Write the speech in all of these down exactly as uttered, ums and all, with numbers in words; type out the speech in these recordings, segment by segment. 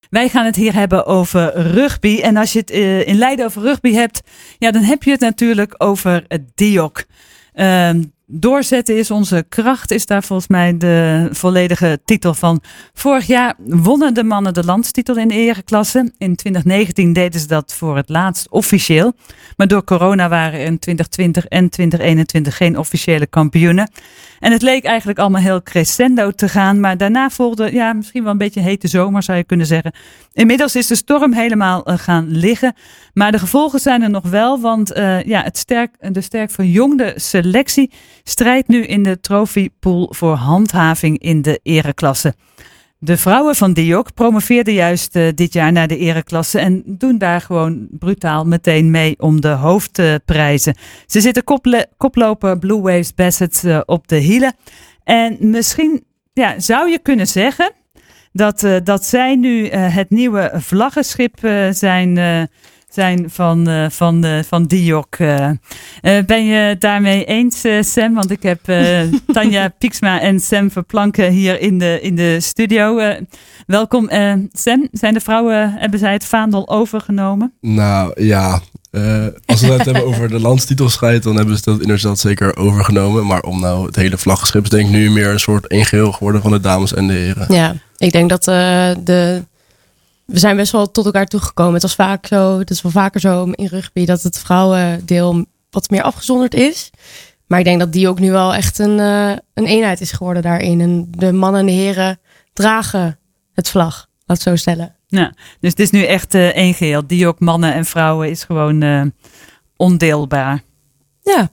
Wij gaan het hier hebben over rugby. En als je het uh, in Leiden over rugby hebt, ja, dan heb je het natuurlijk over het D I O C. Uh, doorzetten is onze kracht, is daar volgens mij de volledige titel van. Vorig jaar wonnen de mannen de landstitel in de ereklasse. In twintig negentien deden ze dat voor het laatst officieel. Maar door corona waren er in twintig twintig en twintig eenentwintig geen officiële kampioenen. En het leek eigenlijk allemaal heel crescendo te gaan. Maar daarna volgde ja, misschien wel een beetje hete zomer, zou je kunnen zeggen. Inmiddels is de storm helemaal uh, gaan liggen. Maar de gevolgen zijn er nog wel. Want uh, ja, het sterk, de sterk verjongde selectie strijdt nu in de trofeepool voor handhaving in de ereklasse. De vrouwen van D I O C promoveerden juist uh, dit jaar naar de ereklasse en doen daar gewoon brutaal meteen mee om de hoofdprijzen. Ze zitten kople- koploper Blue Waves Bassett uh, op de hielen. En misschien ja, zou je kunnen zeggen dat, uh, dat zij nu uh, het nieuwe vlaggenschip uh, zijn... Uh, zijn van, uh, van, uh, van D I O C. Uh, uh, ben je het daarmee eens, uh, Sam? Want ik heb uh, Tanja Pieksma en Sam Verplanken hier in de, in de studio. Uh, welkom. Uh, Sam, zijn de vrouwen, hebben zij het vaandel overgenomen? Nou ja, uh, als we het hebben over de landstitelstrijd, dan hebben ze dat inderdaad zeker overgenomen. Maar om nou het hele vlaggenschip is denk ik nu meer een soort één geheel geworden van de dames en de heren. Ja, ik denk dat uh, de... We zijn best wel tot elkaar toegekomen. Het was vaak zo, het is wel vaker zo in rugby dat het vrouwendeel wat meer afgezonderd is. Maar ik denk dat die ook nu wel echt een, uh, een eenheid is geworden daarin. En de mannen en de heren dragen het vlag, laat het zo stellen. Ja, dus het is nu echt uh, één geheel. D I O C mannen en vrouwen is gewoon uh, ondeelbaar. Ja.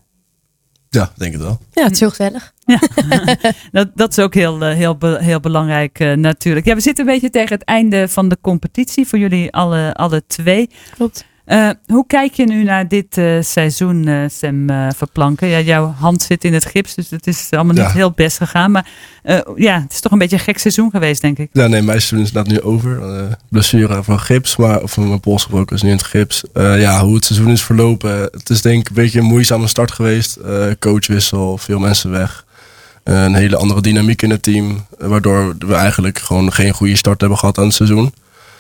Ja, denk het wel. Ja, het is heel gezellig. Ja, dat, dat is ook heel, heel, heel belangrijk uh, natuurlijk. Ja, we zitten een beetje tegen het einde van de competitie voor jullie alle, alle twee. Klopt. Uh, hoe kijk je nu naar dit uh, seizoen, uh, Sam uh, Verplanken? Ja, jouw hand zit in het gips, dus het is allemaal niet ja. heel best gegaan. Maar uh, ja, het is toch een beetje een gek seizoen geweest, denk ik. Ja, nee, mijn seizoen is inderdaad nu over. Uh, blessure van gips, maar of van mijn pols gebroken is nu in het gips. Uh, ja, hoe het seizoen is verlopen. Het is denk ik een beetje een moeizame start geweest. Uh, coachwissel, veel mensen weg. Uh, een hele andere dynamiek in het team. Uh, waardoor we eigenlijk gewoon geen goede start hebben gehad aan het seizoen.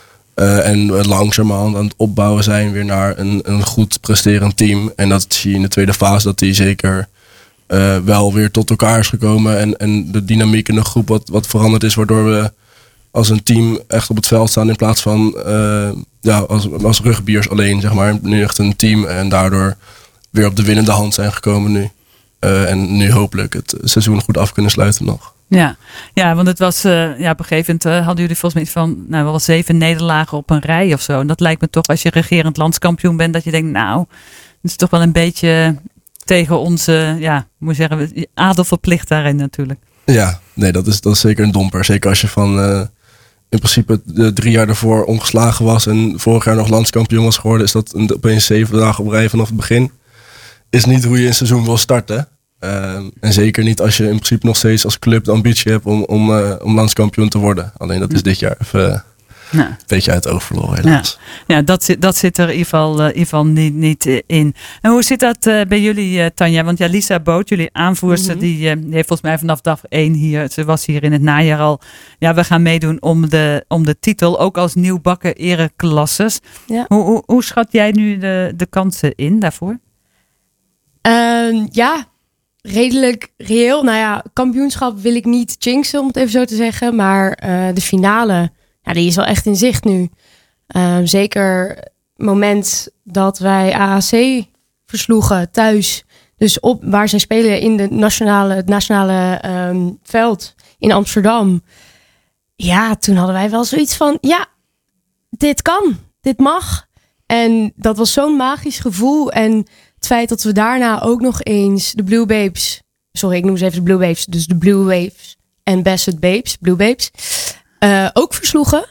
Uh, en we langzamerhand aan het opbouwen zijn weer naar een, een goed presterend team. En dat zie je in de tweede fase dat die zeker uh, wel weer tot elkaar is gekomen. En, en de dynamiek in de groep wat, wat veranderd is. Waardoor we als een team echt op het veld staan in plaats van uh, ja, als, als rugbyers alleen. Zeg maar. Nu echt een team en daardoor weer op de winnende hand zijn gekomen nu. Uh, en nu hopelijk het seizoen goed af kunnen sluiten nog. Ja, ja, want het was uh, ja, op een gegeven moment uh, hadden jullie volgens mij van nou, wel zeven nederlagen op een rij of zo. En dat lijkt me toch, als je regerend landskampioen bent, dat je denkt, nou, dat is toch wel een beetje tegen onze, ja, moet je zeggen, adel verplicht daarin natuurlijk. Ja, nee, dat is, dat is zeker een domper. Zeker als je van uh, in principe de drie jaar daarvoor ongeslagen was en vorig jaar nog landskampioen was geworden, is dat een, opeens zeven dagen op rij vanaf het begin. Is niet hoe je een seizoen wil starten. Uh, en zeker niet als je in principe nog steeds als club de ambitie hebt om, om, uh, om landskampioen te worden. Alleen dat is dit jaar even uh, ja. een beetje uit het oog verloren helaas. Ja, ja dat, zit, dat zit er in ieder geval, uh, in ieder geval niet, niet in. En hoe zit dat uh, bij jullie, uh, Tanja? Want ja, Lisa Boot, jullie aanvoerster, mm-hmm. die, uh, die heeft volgens mij vanaf dag één hier, ze was hier in het najaar al. Ja, we gaan meedoen om de, om de titel, ook als nieuwbakken ereklasses. Ja. Hoe, hoe, hoe schat jij nu de, de kansen in daarvoor? Uh, ja, redelijk reëel. Nou ja, kampioenschap wil ik niet jinxen, om het even zo te zeggen. Maar uh, de finale, ja, die is wel echt in zicht nu. Uh, zeker het moment dat wij A A C versloegen thuis. Dus op waar zij spelen in de nationale, het nationale um, veld in Amsterdam. Ja, toen hadden wij wel zoiets van, ja, dit kan, dit mag. En dat was zo'n magisch gevoel. En het feit dat we daarna ook nog eens de Blue Babes... Sorry, ik noem ze even de Blue Babes. Dus de Blue Waves en Bassett Babes, Blue Babes. Uh, ook versloegen.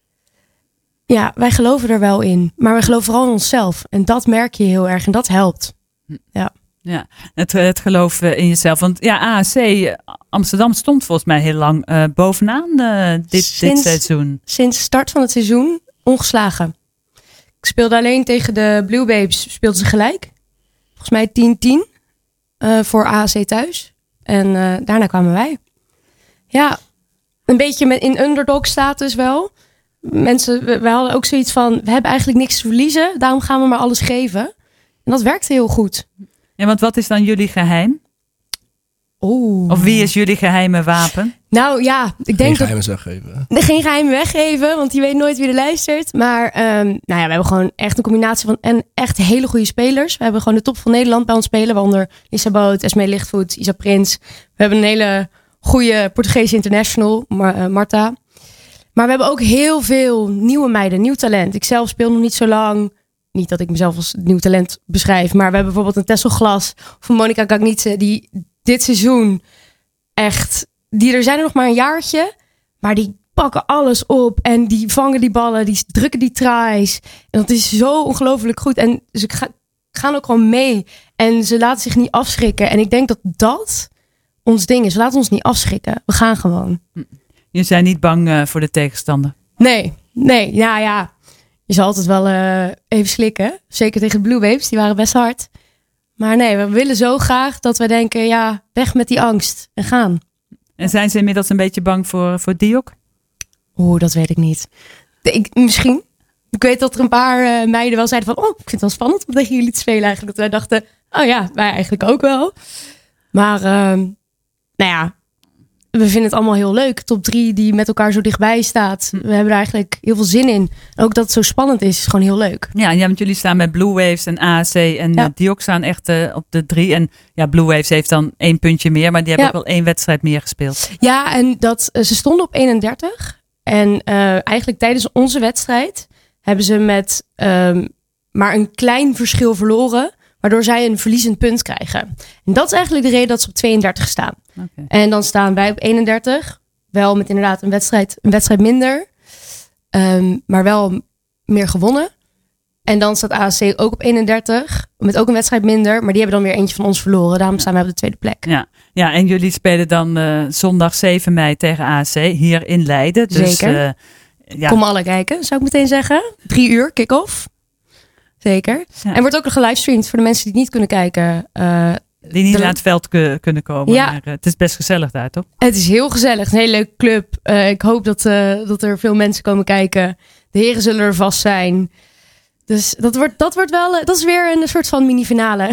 Ja, wij geloven er wel in. Maar we geloven vooral in onszelf. En dat merk je heel erg. En dat helpt. Ja. Ja, het, het geloof in jezelf. Want ja, A A C Amsterdam stond volgens mij heel lang uh, bovenaan uh, dit, sinds, dit seizoen. Sinds start van het seizoen ongeslagen. Ik speelde alleen tegen de Blue Babes. Speelden ze gelijk. Volgens mij tien tien uh, voor A A C thuis. En uh, daarna kwamen wij. Ja, een beetje met in underdog status wel. Mensen, we, we hadden ook zoiets van, we hebben eigenlijk niks te verliezen. Daarom gaan we maar alles geven. En dat werkte heel goed. Ja, want wat is dan jullie geheim? Oeh. Of wie is jullie geheime wapen? Nou ja, ik Geen denk geheimen weggeven. dat... Geen geheimen weggeven, want je weet nooit wie er luistert. Maar um, nou ja, we hebben gewoon echt een combinatie van... en echt hele goede spelers. We hebben gewoon de top van Nederland bij ons spelen. Waaronder Lisa Boot, Esmee Lichtvoet, Isa Prins. We hebben een hele goede Portugese international, Mar- uh, Marta. Maar we hebben ook heel veel nieuwe meiden, nieuw talent. Ik zelf speel nog niet zo lang. Niet dat ik mezelf als nieuw talent beschrijf. Maar we hebben bijvoorbeeld een Tessel Glas of een Monica Gagnitze... die dit seizoen echt... Die er zijn er nog maar een jaartje. Maar die pakken alles op. En die vangen die ballen. Die drukken die tries. En dat is zo ongelooflijk goed. En ze ga, gaan ook gewoon mee. En ze laten zich niet afschrikken. En ik denk dat dat ons ding is. We laten ons niet afschrikken. We gaan gewoon. Je zijn niet bang uh, voor de tegenstander? Nee, nee. Nou ja, je zal altijd wel uh, even slikken. Zeker tegen de Blue Waves. Die waren best hard. Maar nee, we willen zo graag dat we denken... ja, weg met die angst en gaan. En zijn ze inmiddels een beetje bang voor, voor Diok? Oeh, dat weet ik niet. Ik, misschien. Ik weet dat er een paar uh, meiden wel zeiden van... oh, ik vind het wel spannend om tegen jullie te spelen eigenlijk. Dat wij dachten, oh ja, wij eigenlijk ook wel. Maar, uh, nou ja... we vinden het allemaal heel leuk. Top drie die met elkaar zo dichtbij staat. We hebben er eigenlijk heel veel zin in. Ook dat het zo spannend is, is gewoon heel leuk. Ja, ja, want jullie staan met Blue Waves en A A C en Ja. Diok staan echt uh, op de drie. En ja, Blue Waves heeft dan één puntje meer, maar die hebben Ja. ook wel één wedstrijd meer gespeeld. Ja, en dat, uh, ze stonden op eenendertig. En uh, eigenlijk tijdens onze wedstrijd hebben ze met um, maar een klein verschil verloren. Waardoor zij een verliezend punt krijgen. En dat is eigenlijk de reden dat ze op tweeëndertig staan. Okay. En dan staan wij op eenendertig. Wel met inderdaad een wedstrijd, een wedstrijd minder. Um, maar wel meer gewonnen. En dan staat A A C ook op eenendertig. Met ook een wedstrijd minder. Maar die hebben dan weer eentje van ons verloren. Daarom staan wij op de tweede plek. Ja, ja, en jullie spelen dan uh, zondag zeven mei tegen A A C hier in Leiden. Dus, Zeker. Uh, ja. Kom alle kijken, zou ik meteen zeggen. Drie uur, kick-off. Zeker. Ja. En wordt ook nog gelivestreamd voor de mensen die het niet kunnen kijken. Uh, Die niet de... naar het veld k- kunnen komen. Ja. Maar uh, het is best gezellig daar, toch? Het is heel gezellig. Het is een hele leuke club. Uh, ik hoop dat, uh, dat er veel mensen komen kijken. De heren zullen er vast zijn. Dus dat wordt, dat wordt wel... Uh, dat is weer een soort van mini-finale.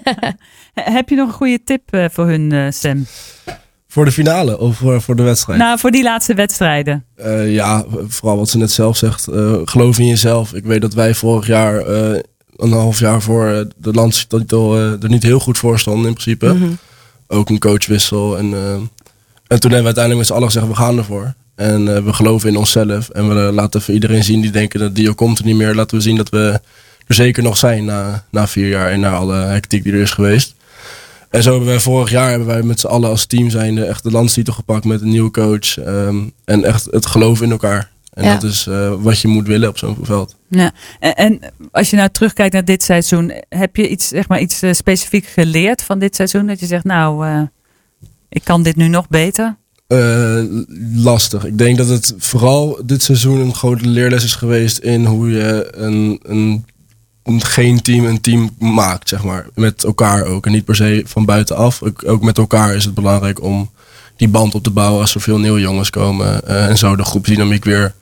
Heb je nog een goede tip uh, voor hun, uh, Sam? Voor de finale of voor, voor de wedstrijd? Nou, voor die laatste wedstrijden. Uh, ja, vooral wat ze net zelf zegt. Uh, geloof in jezelf. Ik weet dat wij vorig jaar, uh, een half jaar voor de landstitel, uh, er niet heel goed voor stonden in principe. Mm-hmm. Ook een coachwissel. En, uh, en toen hebben we uiteindelijk met z'n allen gezegd, we gaan ervoor. En uh, we geloven in onszelf. En we uh, laten even iedereen zien die denken dat Dio komt er niet meer. Laten we zien dat we er zeker nog zijn na, na vier jaar en na alle hectiek die er is geweest. En zo hebben wij vorig jaar hebben wij met z'n allen als team zijnde echt de landstitel gepakt met een nieuwe coach. Um, en echt het geloof in elkaar. En ja. dat is uh, wat je moet willen op zo'n veld. Ja. En, en als je nou terugkijkt naar dit seizoen, heb je iets, zeg maar, iets uh, specifiek geleerd van dit seizoen? Dat je zegt, nou, uh, ik kan dit nu nog beter? Uh, lastig. Ik denk dat het vooral dit seizoen een grote leerles is geweest in hoe je een, een, een geen team een team maakt, zeg maar. Met elkaar ook. En niet per se van buitenaf. Ook, ook met elkaar is het belangrijk om die band op te bouwen als er veel nieuwe jongens komen. Uh, en zo de groepsdynamiek weer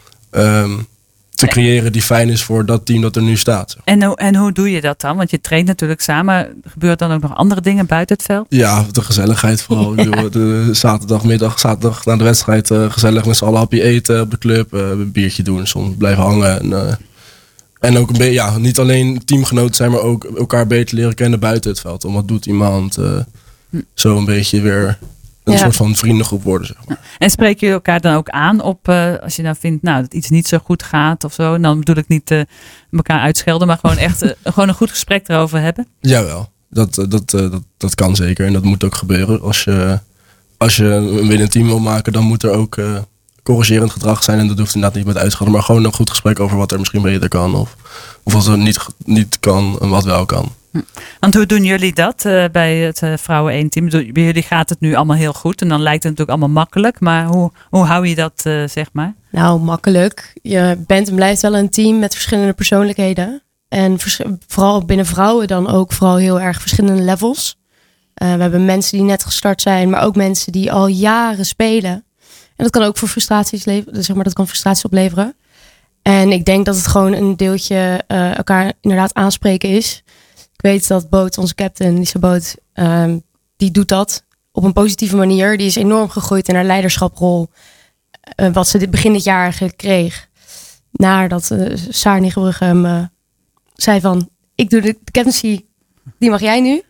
um, te creëren die fijn is voor dat team dat er nu staat. Zeg maar. En, en hoe doe je dat dan? Want je traint natuurlijk samen. Gebeurt dan ook nog andere dingen buiten het veld? Ja, de gezelligheid vooral. Ja. De, de zaterdagmiddag, zaterdag na de wedstrijd uh, gezellig met z'n allen hapje eten op de club. Uh, een biertje doen, soms blijven hangen. En, uh, en ook een beetje, ja, niet alleen teamgenoten zijn, maar ook elkaar beter leren kennen buiten het veld. Om wat doet iemand, uh, hm. zo een beetje weer een ja. soort van vriendengroep worden, zeg maar. En spreek je elkaar dan ook aan op, uh, als je nou vindt, nou, dat iets niet zo goed gaat of zo. En dan bedoel ik niet uh, elkaar uitschelden, maar gewoon echt uh, gewoon een goed gesprek erover hebben? Jawel, dat, uh, dat, uh, dat, dat kan zeker. En dat moet ook gebeuren. Als je, als je een winnend team wil maken, dan moet er ook uh, corrigerend gedrag zijn. En dat hoeft inderdaad niet met uitschelden, maar gewoon een goed gesprek over wat er misschien beter kan. Of, of wat er niet, niet kan en wat wel kan. Want hoe doen jullie dat uh, bij het uh, vrouwen één team? Bij jullie gaat het nu allemaal heel goed en dan lijkt het natuurlijk allemaal makkelijk. Maar hoe, hoe hou je dat, uh, zeg maar? Nou, makkelijk. Je bent en blijft wel een team met verschillende persoonlijkheden. En vers- vooral binnen vrouwen dan ook vooral heel erg verschillende levels. Uh, we hebben mensen die net gestart zijn, maar ook mensen die al jaren spelen. En dat kan ook voor frustraties leveren. Zeg maar, dat kan frustraties opleveren. En ik denk dat het gewoon een deeltje uh, elkaar inderdaad aanspreken is. Ik weet dat Boot, onze captain, Lisa Boot, um, die doet dat op een positieve manier. Die is enorm gegroeid in haar leiderschaprol. Uh, wat ze dit begin dit jaar eigenlijk kreeg. Nadat uh, Saar Niggenbrugge hem uh, zei van... ik doe de captaincy, die mag jij nu.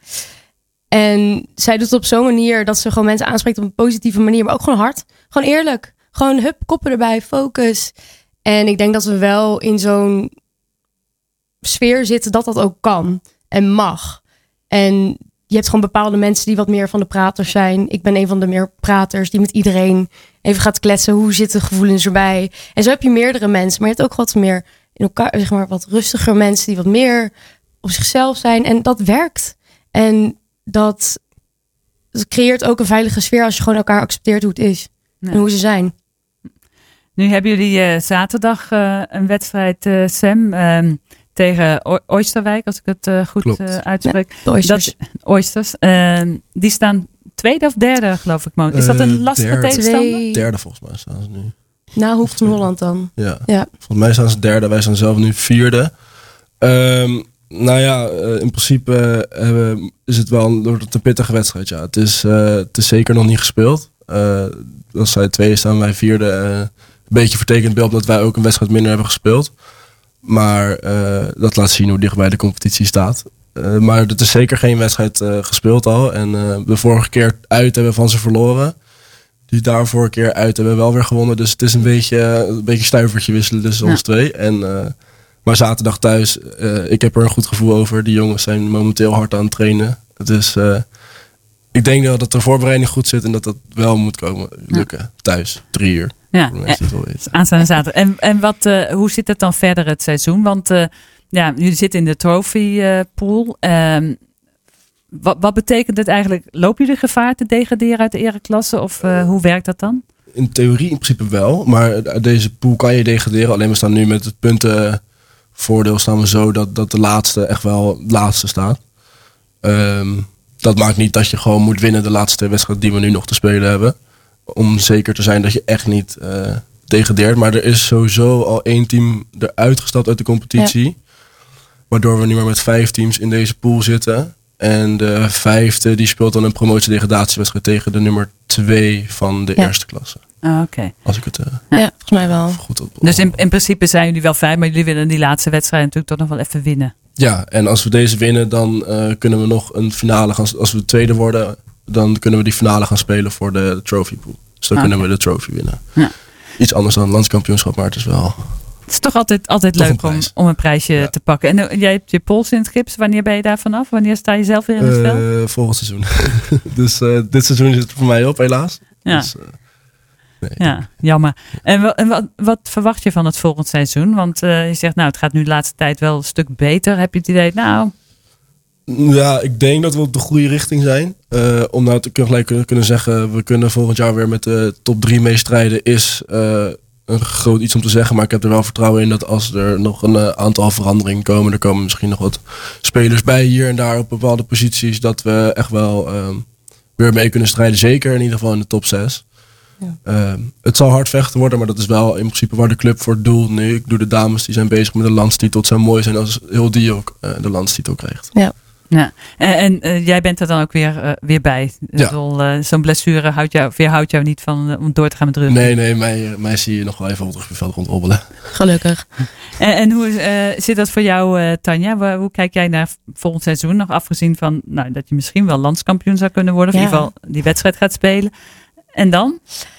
En zij doet het op zo'n manier dat ze gewoon mensen aanspreekt op een positieve manier. Maar ook gewoon hard. Gewoon eerlijk. Gewoon hup, koppen erbij, focus. En ik denk dat we wel in zo'n sfeer zitten dat dat ook kan en mag. En je hebt gewoon bepaalde mensen die wat meer van de praters zijn. Ik ben een van de meer praters die met iedereen even gaat kletsen. Hoe zitten gevoelens erbij? En zo heb je meerdere mensen. Maar je hebt ook wat meer in elkaar, zeg maar, wat rustiger mensen die wat meer op zichzelf zijn. En dat werkt. En dat, dat creëert ook een veilige sfeer als je gewoon elkaar accepteert hoe het is. Ja. En hoe ze zijn. Nu hebben jullie uh, zaterdag uh, een wedstrijd, uh, Sam, um, tegen o- Oosterwijk, als ik het uh, goed uh, uitspreek. Ja, de Oysters. Dat, Oysters. Uh, die staan tweede of derde, geloof ik. Man. Is dat een lastige derde, tegenstander? Twee... Derde volgens mij staan ze nu. Na Hoek van Holland dan. Ja. ja, volgens mij staan ze derde. Wij staan zelf nu vierde. Um, nou ja, uh, in principe uh, is het wel een, een pittige wedstrijd. Ja. Het, is, uh, het is zeker nog niet gespeeld. Uh, als zij tweede staan, wij vierde. Uh, een beetje vertekend beeld dat wij ook een wedstrijd minder hebben gespeeld. Maar uh, dat laat zien hoe dichtbij de competitie staat. Uh, maar het is zeker geen wedstrijd uh, gespeeld al. En uh, de vorige keer uit hebben van ze verloren. Die daar vorige keer uit hebben we wel weer gewonnen. Dus het is een beetje een beetje stuivertje wisselen tussen ja. ons twee. En, uh, maar zaterdag thuis, uh, ik heb er een goed gevoel over. Die jongens zijn momenteel hard aan het trainen. Het is, uh, ik denk dat de voorbereiding goed zit en dat dat wel moet komen lukken. Ja. Thuis, drie uur. Ja, aanstaande zaterdag. En, en wat, uh, hoe zit het dan verder het seizoen? Want uh, ja, jullie zitten in de trophy uh, pool. Um, wat, wat betekent het eigenlijk? Lopen jullie gevaar te degraderen uit de ereklasse? Of uh, hoe werkt dat dan? In theorie in principe wel. Maar uit deze pool kan je degraderen. Alleen we staan nu met het puntenvoordeel staan we zo dat, dat de laatste echt wel het laatste staat. Um, dat maakt niet dat je gewoon moet winnen de laatste wedstrijd die we nu nog te spelen hebben. Om zeker te zijn dat je echt niet uh, degradeert. Maar er is sowieso al één team eruit gestapt uit de competitie. Ja. Waardoor we nu maar met vijf teams in deze pool zitten. En de vijfde die speelt dan een promotie-degradatiewedstrijd tegen de nummer twee van de ja. eerste klasse. Ah, oké. Okay. Als ik het uh, ja, volgens mij wel. Goed op. Dus in, in principe zijn jullie wel vijf, maar jullie willen die laatste wedstrijd natuurlijk toch nog wel even winnen. Ja, en als we deze winnen, dan uh, kunnen we nog een finale gaan. Als we tweede worden, dan kunnen we die finale gaan spelen voor de trophy pool. Dus dan ah, kunnen okay. we de trophy winnen. Ja. Iets anders dan het landskampioenschap, maar het is wel... Het is toch altijd, altijd toch leuk om, om een prijsje ja. te pakken. En uh, jij hebt je pols in het gips. Wanneer ben je daar vanaf? Wanneer sta je zelf weer in het veld? Uh, volgend seizoen. dus uh, dit seizoen zit er voor mij op, helaas. Ja, dus, uh, nee. ja jammer. En, w- en wat, wat verwacht je van het volgend seizoen? Want uh, je zegt, nou, het gaat nu de laatste tijd wel een stuk beter. Heb je het idee, nou... Ja, ik denk dat we op de goede richting zijn. Uh, om nou te gelijk kunnen, kunnen zeggen, we kunnen volgend jaar weer met de top drie meestrijden, is uh, een groot iets om te zeggen. Maar ik heb er wel vertrouwen in dat als er nog een uh, aantal veranderingen komen, er komen misschien nog wat spelers bij hier en daar op bepaalde posities, dat we echt wel uh, weer mee kunnen strijden. Zeker in ieder geval in de top zes. Ja. Uh, het zal hard vechten worden, maar dat is wel in principe waar de club voor het doel nu. Ik doe de dames, die zijn bezig met de landstitel. Het zou mooi zijn als heel die ook uh, de landstitel krijgt. Ja. Ja, en, en uh, jij bent er dan ook weer, uh, weer bij. Ja. Bedoel, uh, zo'n blessure houdt jou, weerhoudt jou niet van uh, om door te gaan met rugby. Nee, nee, mij, mij zie je nog wel even op het rugbyveld rondhobbelen. Gelukkig. En, en hoe uh, zit dat voor jou, uh, Tanja? Hoe, hoe kijk jij naar volgend seizoen? Nog afgezien van nou, dat je misschien wel landskampioen zou kunnen worden. Of ja. in ieder geval die wedstrijd gaat spelen. En dan?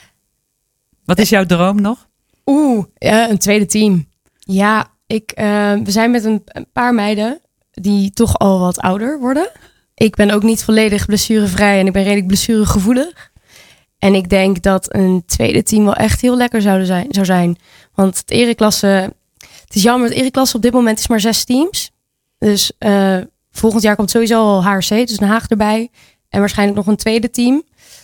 Wat is jouw droom nog? Oeh, ja, een tweede team. Ja, ik, uh, we zijn met een, een paar meiden die toch al wat ouder worden. Ik ben ook niet volledig blessurevrij en ik ben redelijk blessuregevoelig. En ik denk dat een tweede team wel echt heel lekker zou zijn. Zou zijn. Want het ereklasse, het is jammer, het ereklasse op dit moment is maar zes teams. Dus uh, volgend jaar komt sowieso al H R C, dus Den Haag erbij. En waarschijnlijk nog een tweede team.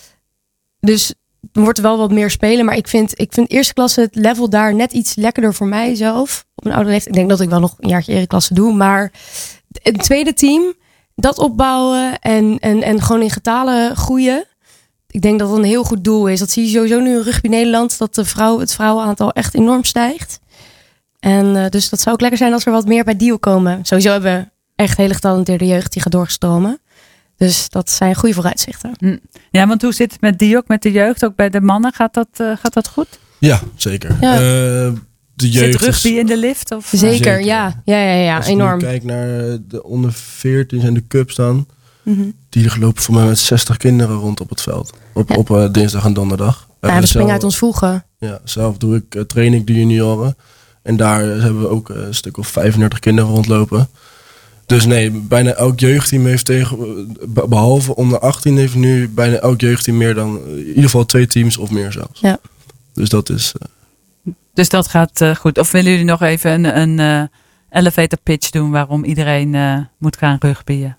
Dus er wordt er wel wat meer spelen. Maar ik vind, ik vind eerste klasse het level daar net iets lekkerder voor mijzelf. Op een oude leeftijd. Ik denk dat ik wel nog een jaartje ereklasse doe. Maar het tweede team, dat opbouwen en, en, en gewoon in getalen groeien. ik denk dat het een heel goed doel is. Dat zie je sowieso nu in Rugby Nederland. Dat de vrouw, het vrouwenaantal echt enorm stijgt. En uh, dus dat zou ook lekker zijn als er wat meer bij D I O komen. Sowieso hebben we echt hele getalenteerde jeugd die gaat doorstromen. Dus dat zijn goede vooruitzichten. Ja, want hoe zit het met D I O, met de jeugd? Ook bij de mannen, gaat dat, uh, gaat dat goed? Ja, zeker. Ja. Uh, de jeugd zit rugby is... in de lift? Of? Zeker, Zeker. ja. Ja, ja, ja, Als enorm. je kijkt naar de onder veertien en de cups dan. Mm-hmm. Die lopen voor mij met zestig kinderen rond op het veld. Op, Ja. op uh, dinsdag en donderdag. Ja, Uh, we dus springen zelf- uit ons voegen. Ja, zelf doe ik uh, training de junioren. En daar hebben we ook uh, een stuk of vijfendertig kinderen rondlopen. Dus nee, bijna elk jeugdteam heeft tegen... be- Behalve onder achttien heeft nu bijna elk jeugdteam meer dan... uh, in ieder geval twee teams of meer zelfs. Ja. Dus dat is... Uh, Dus dat gaat uh, goed. Of willen jullie nog even een, een uh, elevator pitch doen waarom iedereen uh, moet gaan rugbyen?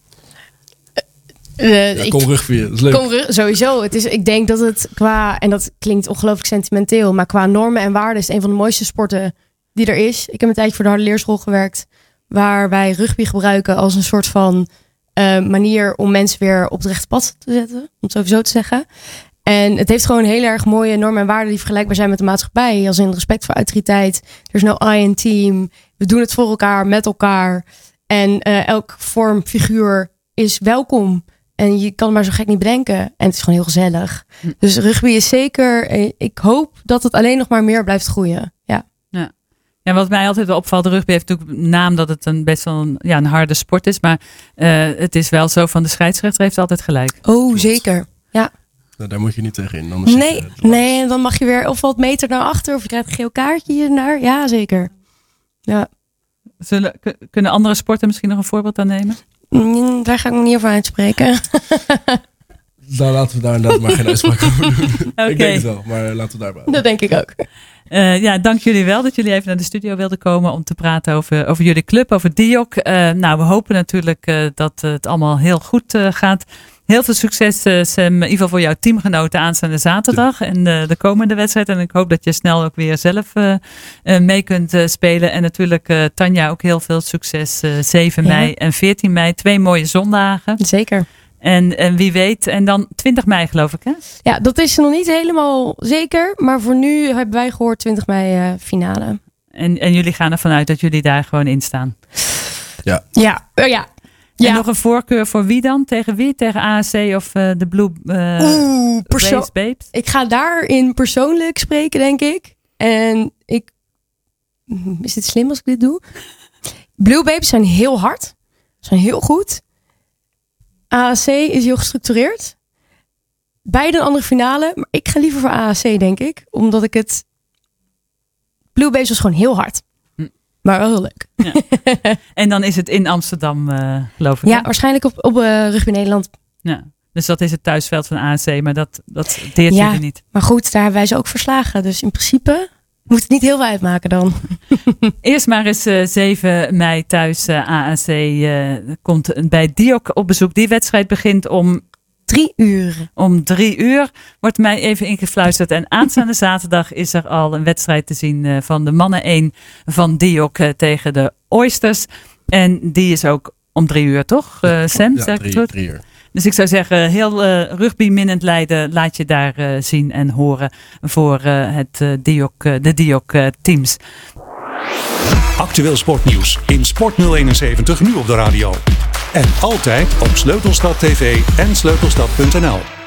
Uh, ja, ik- kom rugby, dat is leuk. Kom rug- sowieso. Het is, ik denk dat het qua, en dat klinkt ongelooflijk sentimenteel, maar qua normen en waarden is het een van de mooiste sporten die er is. Ik heb een tijdje voor de harde leerschool gewerkt, waar wij rugby gebruiken als een soort van uh, manier om mensen weer op het rechte pad te zetten, om het sowieso te zeggen. En het heeft gewoon heel erg mooie normen en waarden die vergelijkbaar zijn met de maatschappij. Als in respect voor autoriteit. Er is no I in team. We doen het voor elkaar, met elkaar. En uh, elk vorm, figuur is welkom. En je kan het maar zo gek niet bedenken. En het is gewoon heel gezellig. Hm. Dus rugby is zeker... Ik hoop dat het alleen nog maar meer blijft groeien. Ja. Ja, wat mij altijd wel opvalt, de rugby heeft natuurlijk een naam dat het een best wel een, ja, een harde sport is. Maar uh, het is wel zo van de scheidsrechter heeft altijd gelijk. Oh, zeker. Ja. Nou, daar moet je niet tegen in. Anders Nee, zit je- nee, en dan mag je weer of wat meter naar achter. Of je krijgt een geel kaartje hiernaar. Ja, zeker. Ja. Zullen, k- kunnen andere sporten misschien nog een voorbeeld aan nemen? Mm, Daar ga ik me niet over uitspreken. Nou, laten we daar inderdaad maar geen uitspraak over doen. Oké. Ik denk het wel, maar laten we daarbij. Dat denk ik ook. Uh, ja, dank jullie wel dat jullie even naar de studio wilden komen om te praten over, over jullie club, over D I O C. Uh, nou, we hopen natuurlijk uh, dat uh, het allemaal heel goed uh, gaat. Heel veel succes, uh, Sam, in ieder geval voor jouw teamgenoten aanstaande zaterdag en uh, de komende wedstrijd. En ik hoop dat je snel ook weer zelf uh, uh, mee kunt uh, spelen. En natuurlijk uh, Tanja ook heel veel succes. Uh, zeven mei Ja. en veertien mei, twee mooie zondagen. Zeker. En, en wie weet, en dan twintig mei geloof ik hè? Ja, dat is nog niet helemaal zeker. Maar voor nu hebben wij gehoord twintig mei uh, finale. En, en jullie gaan ervan uit dat jullie daar gewoon in staan. Ja. Ja, uh, ja. En Ja. nog een voorkeur voor wie dan? Tegen wie? Tegen A A C of uh, de Blue uh, Oeh, perso- Race Babes? Ik ga daarin persoonlijk spreken, denk ik. En ik... Is het slim als ik dit doe? Blue Babes zijn heel hard. Zijn heel goed. A A C is heel gestructureerd. Beide een andere finale. Maar ik ga liever voor A A C, denk ik. Omdat ik het... Blue Babes was gewoon heel hard. Hm. Maar wel heel leuk. Ja. En dan is het in Amsterdam, uh, geloof ik. Ja, hè? waarschijnlijk op, op uh, Rugby Nederland. Ja. Dus dat is het thuisveld van A A C, maar dat, dat deert Ja. jullie niet. Maar goed, daar hebben wij ze ook verslagen. Dus in principe moet het niet heel veel uitmaken dan. Eerst maar eens uh, zeven mei thuis. Uh, A A C uh, komt bij D I O C op bezoek. Die wedstrijd begint om, Drie uur. om drie uur. Wordt mij even ingefluisterd. En aanstaande zaterdag is er al een wedstrijd te zien uh, van de mannen één van D I O C uh, tegen de Oysters. En die is ook om drie uur, toch? Uh, Sam, Ja, zeg ik drie, het goed? drie uur. Dus ik zou zeggen, heel uh, rugby-minnend Leiden laat je daar uh, zien en horen voor uh, het, uh, D I O C, uh, de D I O C-teams. Actueel sportnieuws in Sport nul eenenzeventig nu op de radio. En altijd op Sleutelstad T V en sleutelstad punt n l.